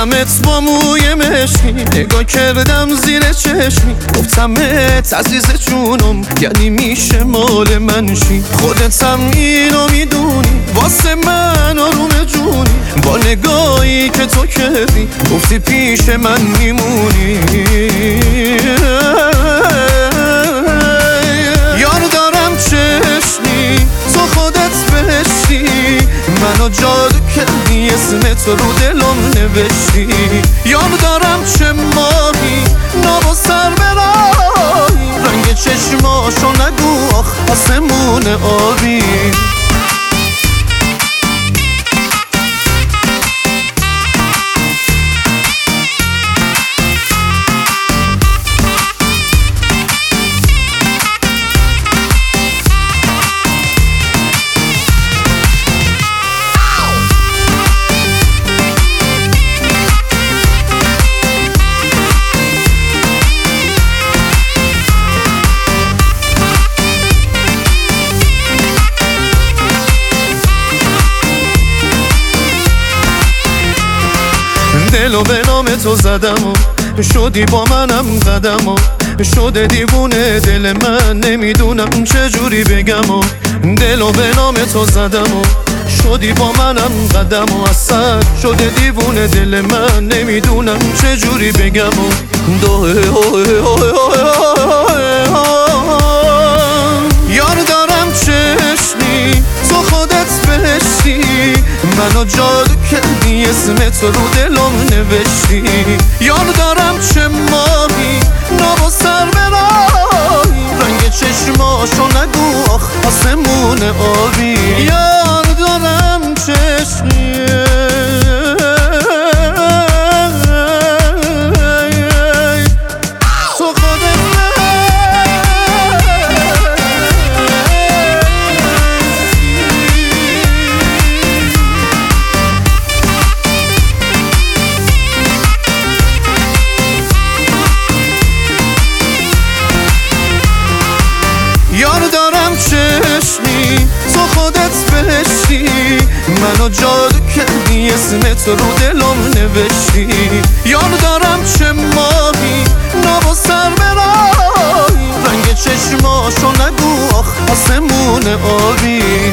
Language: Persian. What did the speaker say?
دیدمت با موی مشکی، نگاه کردم زیر چشمی، گفتمت عزیز جونم یعنی میشه مال من شی. خودتم اینو میدونی واسه من آروم جونی، با نگاهی که تو کردی گفتی پیش من میمونی. یار دارم چشمی تو خودت بهشتی، منو جادو کردی اسم تو رو دلم نوشتی. یار دارم چه ماهی ناب و سر برایی، رنگ چشماشو نگو آخ آسمون آبی. دلو به نام تو زدم و شدی با منم قدم و شده دیوونه دل من، نمیدونم چجوری بگم و دلو به نام تو زدم و شدی با منم قدم و اصلا شده دیوونه دل من، نمیدونم چجوری بگم و یار دارم چشمی تو خودت بهشتی، منو جادو کردی اسم تو رو دلم نوشتی. یار دارم چه ماهی ناب و سر برایی، رنگ چشماشو نگو آخ آسمون آبی. یار دارم چشمی تو خودت بهشتی، منو جادو کردی اسم تو رو دلم نوشتی. یار دارم چه ماهی ناب و سر برایی، رنگ چشماشو نگو آخ آسمون آبی.